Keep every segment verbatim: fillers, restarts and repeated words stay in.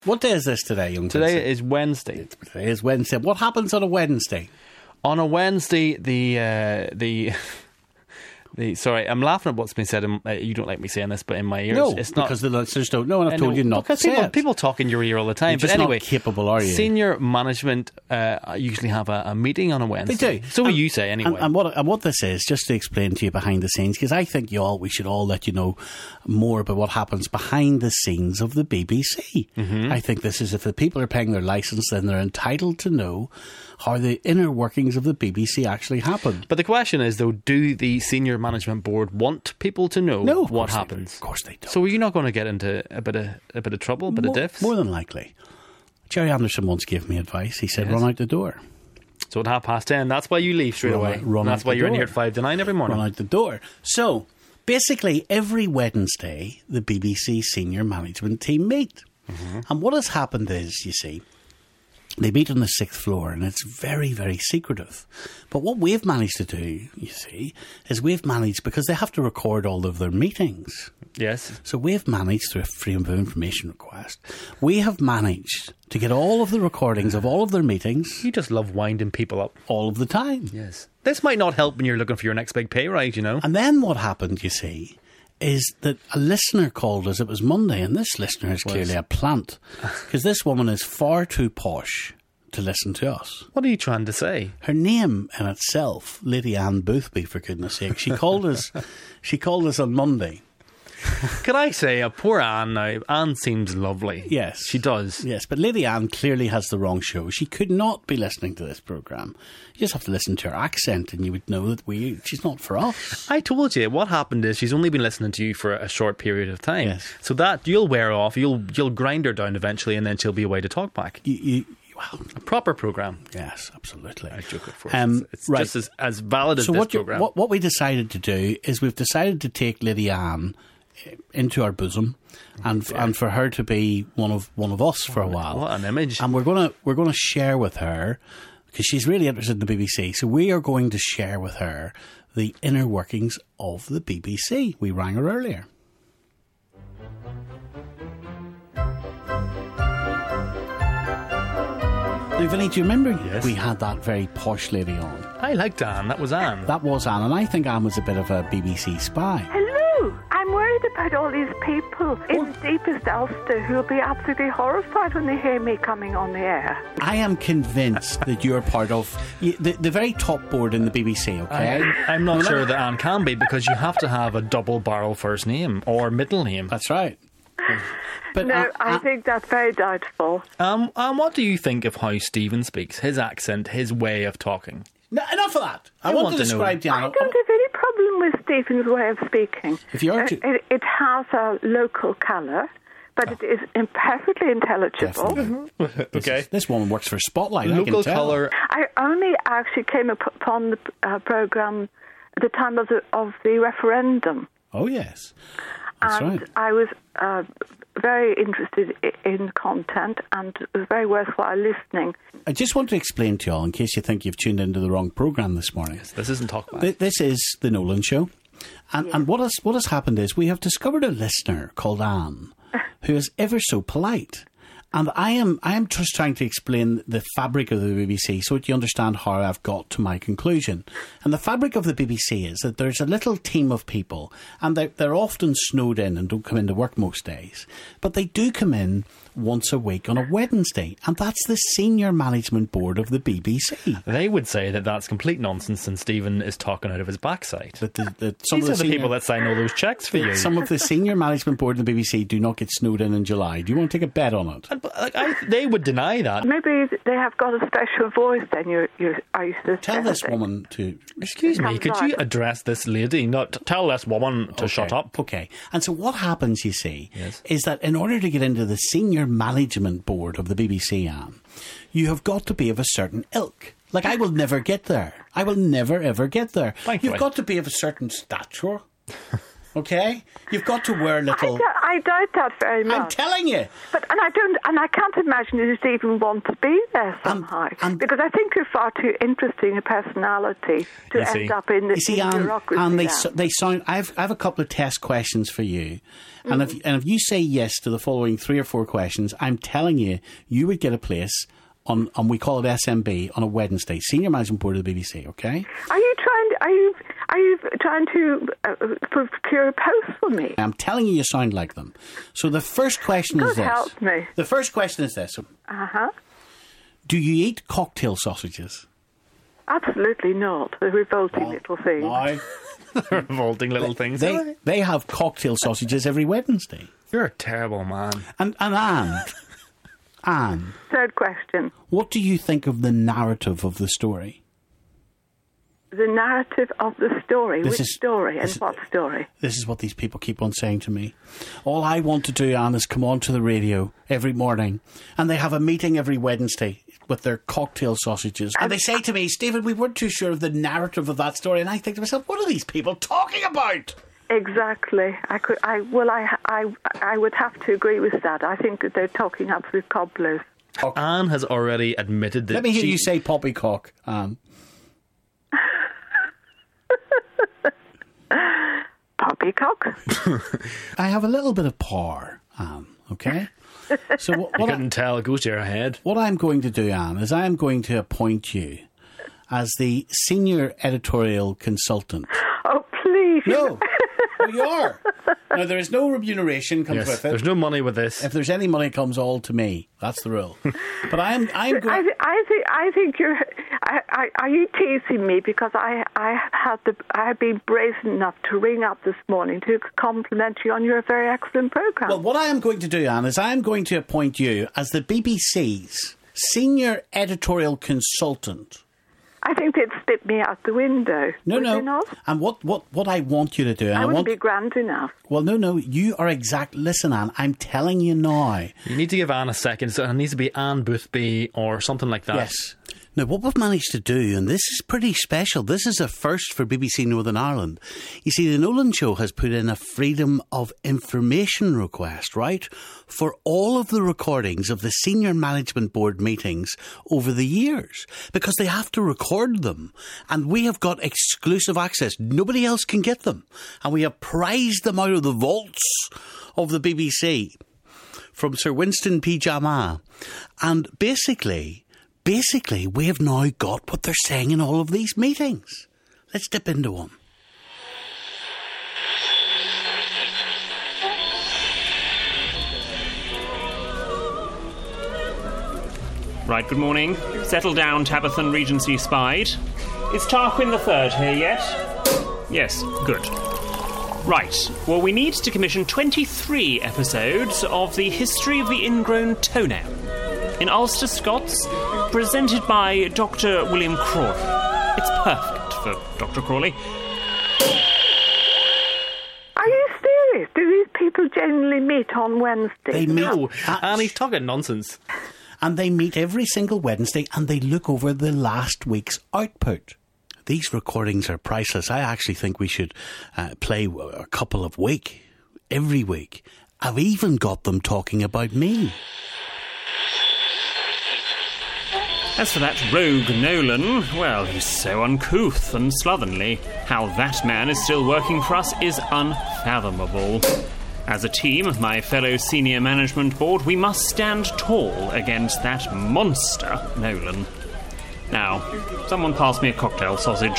What day is this today, young Today Vincent? is Wednesday. Today is Wednesday. What happens on a Wednesday? On a Wednesday, the uh, the the sorry, I'm laughing at what's been said. In, uh, you don't like me saying this, but in my ears, No, it's not because the listeners don't know, and I've I told know, you not to because say people, it. people talk in your ear all the time. You're But just not anyway, capable, are you? Senior management uh, usually have a, a meeting on a Wednesday. They do. So and, you say anyway. And, and, what, and what this is, just to explain to you behind the scenes, because I think you all, we should all let you know more about what happens behind the scenes of the B B C. Mm-hmm. I think this is, if the people are paying their licence, then they're entitled to know how the inner workings of the B B C actually happen. But the question is, though, do the senior management board want people to know No, of what course they happens? don't. Of course they don't. So are you not going to get into a bit of a bit of trouble, a bit more, of diffs? More than likely. Jerry Anderson once gave me advice. He said, Yes. run out the door. So at half past ten, that's why you leave straight Run away. out- run And that's out why the you're in door. here at five to nine every morning. Run out the door. So, basically, every Wednesday, the B B C senior management team meet. Mm-hmm. And what has happened is, you see, they meet on the sixth floor, and it's very, very secretive. But what we've managed to do, you see, is we've managed, because they have to record all of their meetings. Yes. So we've managed, through a Freedom of Information request, we have managed to get all of the recordings of all of their meetings You just love winding people up. all of the time. Yes. This might not help when you're looking for your next big pay rise, you know. And then what happened, you see, is that a listener called us. It was Monday, and this listener is clearly a plant, because this woman is far too posh to listen to us. What are you trying to say? Her name in itself, Lady Anne Boothby, for goodness sake, she called us. She called us on Monday. Could I say, a poor Anne now? Anne seems lovely. Yes, She does. Yes, but Lady Anne clearly has the wrong show. She could not be listening to this programme. You just have to listen to her accent, and you would know that we she's not for us. I told you, what happened is she's only been listening to you for a short period of time. Yes. So that, you'll wear off, you'll you'll grind her down eventually, and then she'll be away to talk back. You, you, well, A proper programme. yes, absolutely. I joke, of course. Um, it's it's right. just as, as valid as So this what, you, programme. what what we decided to do is we've decided to take Lady Anne into our bosom, and f- and for her to be one of one of us for a while. What an image. And we're gonna we're gonna share with her, because she's really interested in the B B C. So we are going to share with her the inner workings of the B B C. We rang her earlier. Now, Vinny, do you remember Yes. we had that very posh lady on? I liked Anne. That was Anne. That was Anne, and I think Anne was a bit of a B B C spy. Hello! I'm worried about all these people in deepest Ulster who'll be absolutely horrified when they hear me coming on the air. I am convinced that you're part of y- the, the very top board in the B B C, okay? I, I'm not sure that Anne can be, because you have to have a double barrel first name or middle name. That's right. But No, Anne- I Anne- think that's very doubtful. Um, and what do you think of how Stephen speaks? His accent, his way of talking. No, enough of that. I, I want, want to to know. describe to I Anne. don't have any problem with Stephen's way of speaking. If you are Uh, to- it, it has a local colour, but it is in- perfectly intelligible. Definitely. This, Okay. is- this woman works for Spotlight. I Local can tell. colour. I only actually came up- upon the uh, programme at the time of the, of the referendum. Oh, yes. That's and right. I was uh, very interested i- in content, and it was very worthwhile listening. I just want to explain to you all, in case you think you've tuned into the wrong programme this morning. This isn't talk back. Th- This is the Nolan Show. And, and what has what has happened is we have discovered a listener called Anne who is ever so polite. And I am I am just trying to explain the fabric of the B B C so that you understand how I've got to my conclusion. And the fabric of the B B C is that there's a little team of people, and they're, they're often snowed in and don't come into work most days. But they do come in once a week on a Wednesday, and that's the senior management board of the B B C. They would say that that's complete nonsense, and Stephen is talking out of his backside. That the, that some These of are the senior- people that sign all those checks for you. Some of the senior management board of the B B C do not get snowed in in July. Do you want to take a bet on it? And, but, like, I, they would deny that. Maybe they have got a special voice then, you, you, are you Tell this suggesting? woman to... Excuse me, Comes could on. you address this lady? Not tell this woman to Okay, shut up. Okay. And so what happens, you see, Yes. is that in order to get into the senior management board of the B B C, Anne, you have got to be of a certain ilk. Like, I will never get there. I will never, ever get there. Thankfully. You've got to be of a certain stature. Okay? You've got to wear I, little... d- I doubt that very much. I'm telling you. But and I don't, and I can't imagine you just even want to be there somehow, Um, um, because I think you're far too interesting a personality to You end see. up in the You see, in Anne, bureaucracy. Anne they, now. so, they sound... I've, I have a couple of test questions for you. And, Mm-hmm. if, and if you say yes to the following three or four questions, I'm telling you, you would get a place on, on we call it S M B, on a Wednesday, Senior Management Board of the B B C, okay? Are you trying? To, are you are you trying to uh, procure a post for me? I'm telling you, you sound like them. So the first question God is this. help me. The first question is this. Uh huh. Do you eat cocktail sausages? Absolutely not. The revolting little thing. No. Revolting little things. They, they have cocktail sausages every Wednesday. You're a terrible man. And, and Anne, Anne, Third question. what do you think of the narrative of the story? The narrative of the story. This Which is- story and this is- what story? This is what these people keep on saying to me. All I want to do, Anne, is come on to the radio every morning, and they have a meeting every Wednesday with their cocktail sausages. And they say to me, Stephen, we weren't too sure of the narrative of that story. And I think to myself, what are these people talking about? Exactly. I could. I well. I. I. I would have to agree with that. I think that they're talking absolute cobblers. Anne has already admitted that Let me hear she... you say poppycock, Anne. Poppycock. I have a little bit of power, Anne, okay? So what, You what, I, couldn't tell, it goes to your head. what I'm going to do, Anne, is I am going to appoint you as the senior editorial consultant. Oh, please. No, no, you are. Now, there is no remuneration comes Yes, with it. there's no money with this. If there's any money, it comes all to me. That's the rule. But I am, I am I, going. th- I think. I think you're. I, I, are you teasing me? Because I. I had the. I have been brazen enough to ring up this morning to compliment you on your very excellent program. Well, what I am going to do, Anne, is I am going to appoint you as the B B C's senior editorial consultant. I think they'd spit me out the window. No, Would no. they not? And what, what, what I want you to do, and I I, wouldn't want. be grand enough. Well, no, no. You are exact. Listen, Anne. I'm telling you now. You need to give Anne a second. So it needs to be Anne Boothby or something like that. Yes. Now, what we've managed to do, and this is pretty special, this is a first for B B C Northern Ireland. You see, the Nolan Show has put in a Freedom of Information request, right, for all of the recordings of the Senior Management Board meetings over the years, because they have to record them, and we have got exclusive access. Nobody else can get them, and we have prized them out of the vaults of the B B C from Sir Winston P. Jama, and basically... Basically, we have now got what they're saying in all of these meetings. Let's dip into one. Right, good morning. Settle down, Tabitha and Regency Spied. Is Tarquin the Third here yet? Yes, good. Right, well, we need to commission twenty-three episodes of the History of the Ingrown Toenail in Ulster, Scots, presented by Doctor William Crawley. It's perfect for Doctor Crawley. Are you serious? Do these people generally meet on Wednesday? They meet, No, uh, Anne, he's talking nonsense. and they meet every single Wednesday, and they look over the last week's output. These recordings are priceless. I actually think we should uh, play a couple of week, every week. I've even got them talking about me. As for that rogue Nolan, well, he's so uncouth and slovenly. How that man is still working for us is unfathomable. As a team, my fellow senior management board, we must stand tall against that monster Nolan. Now, someone pass me a cocktail sausage.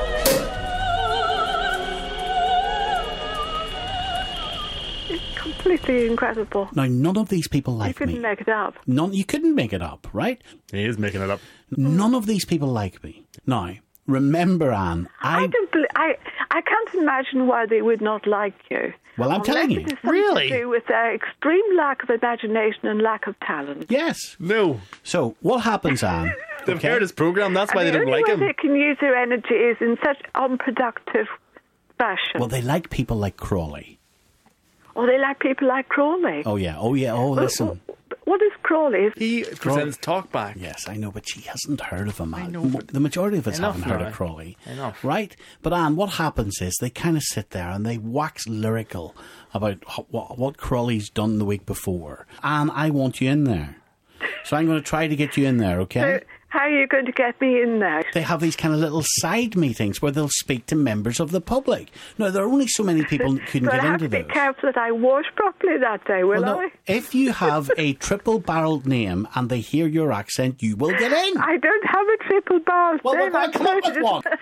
It's completely incredible. Now, none of these people You like couldn't me. make it up. None, you couldn't make it up, right? He is making it up. None of these people like me. Now, remember, Anne, I I... don't. bel I. I can't imagine why they would not like you. Well, I'm Unless telling you. it is something Really? to do with their extreme lack of imagination and lack of talent. Yes. No. So, what happens, Anne? They've okay? heard his programme, that's why And they the don't only like way him. they can use their energy is in such unproductive fashion. Well, they like people like Crawley. Or they like people like Crawley. Oh, yeah. Oh, yeah. Oh, listen. What is Crawley? He presents Talkback. Yes, I know, but she hasn't heard of him. I know, M- but the majority of us enough haven't heard now. of Crawley. Enough. Right? But, Anne, what happens is they kind of sit there and they wax lyrical about ho- what, what Crawley's done the week before. Anne, I want you in there. So I'm going to try to get you in there, okay? So, how are you going to get me in there? They have these kind of little side meetings where they'll speak to members of the public. Now, there are only so many people who couldn't But get I have into to be those. careful that I wash properly that day, will Well, no, I? if you have a triple-barrelled name and they hear your accent, you will get in. I don't have a triple barrel. Well, we're going to come up with one.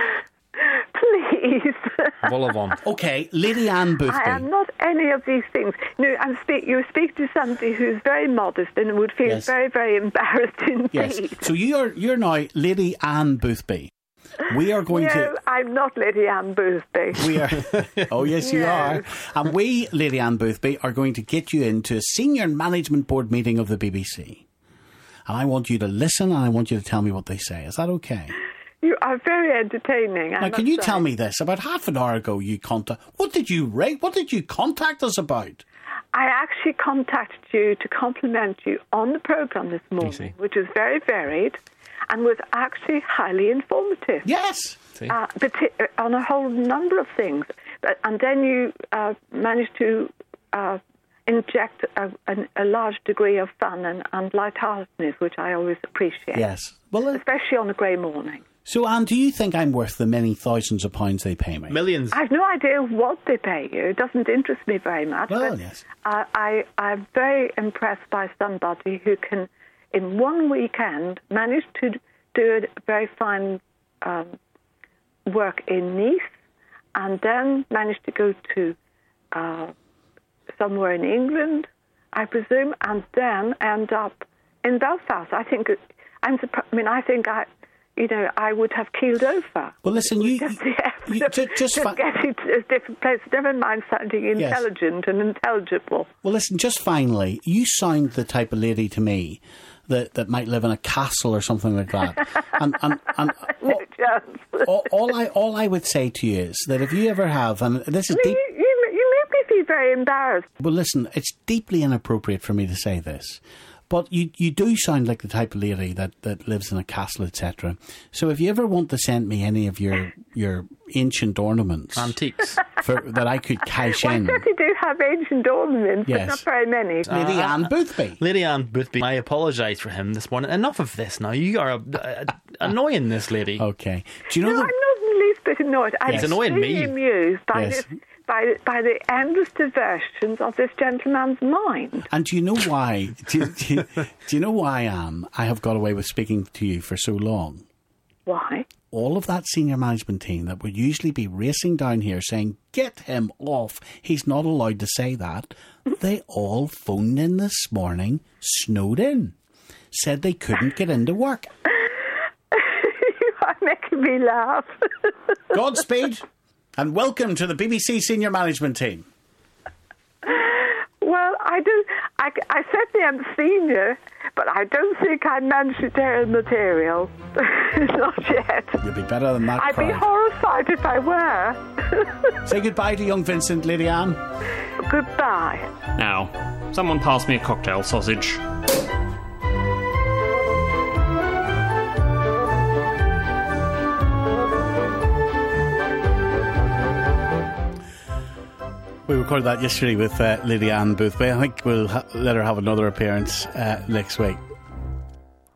Please. Volavon. Okay, Lady Anne Boothby. I am not any of these things. No, I'm speak, you speak to somebody who's very modest and would feel Yes. very, very embarrassed indeed. Yes. So you're you're now Lady Anne Boothby. We are going no, to. I'm not Lady Anne Boothby. We are. Oh yes, you No. are. And we, Lady Anne Boothby, are going to get you into a senior management board meeting of the B B C. And I want you to listen, and I want you to tell me what they say. Is that okay? You are very entertaining. Now, can you tell me this? About half an hour ago, you contact. What did you rate? What did you contact us about? I actually contacted you to compliment you on the programme this see. morning, which was very varied and was actually highly informative. Yes. See? Uh, but uh, on a whole number of things. But, and then you uh, managed to uh, inject a, a, a large degree of fun and, and lightheartedness, which I always appreciate. Yes. Well, uh, Especially on a grey morning. so Anne, do you think I'm worth the many thousands of pounds they pay me? Millions. I have no idea what they pay you. It doesn't interest me very much. Well, but, yes. uh, I, I'm very impressed by somebody who can, in one weekend, manage to do a very fine um, work in Nice and then manage to go to uh, somewhere in England, I presume, and then end up in Belfast. I think, it, I'm surprised, I mean, I think I... You know, I would have keeled over. Well, listen, you, Just the effort you of ju- just just fi- getting to a different place. Never mind sounding intelligent and intelligible. well, listen. Just finally, you sound the type of lady to me that, that might live in a castle or something like that. and and, and No all, chance. all, all I all I would say to you is that if you ever have, and this is I mean, deep. you, you, you make me feel very embarrassed. Well, listen, it's deeply inappropriate for me to say this. But you, you do sound like the type of lady that, that lives in a castle, et cetera. So if you ever want to send me any of your your ancient ornaments Antiques. for, that I could cash Well, I in, certainly do have ancient ornaments, Yes. but not very many. Lady Uh, Anne Boothby. Lady Anne Boothby, I apologise for him this morning. Enough of this now. You are uh, uh, annoying this lady. Okay. Do you know No, I'm the... not in the least bit annoyed. I'm Yes. It's annoying me. extremely amused by, Yes. this, by, by the endless diversions of this gentleman's mind. And do you know why? Do, do, you- do you know why, Anne, I have got away with speaking to you for so long? Why? All of that senior management team that would usually be racing down here saying, get him off, he's not allowed to say that, they all phoned in this morning, snowed in, said they couldn't get into work. You are making me laugh. Godspeed, and welcome to the B B C senior management team. Well, I do. I, I certainly am senior, but I don't think I'm managerial material. Not yet. You'll be better than that I'd be crowd. horrified if I were. Say goodbye to young Vincent, Lady Anne. Goodbye. Now, someone pass me a cocktail sausage. We recorded that yesterday with uh, Lady Anne Boothby. I think we'll ha- let her have another appearance uh, next week.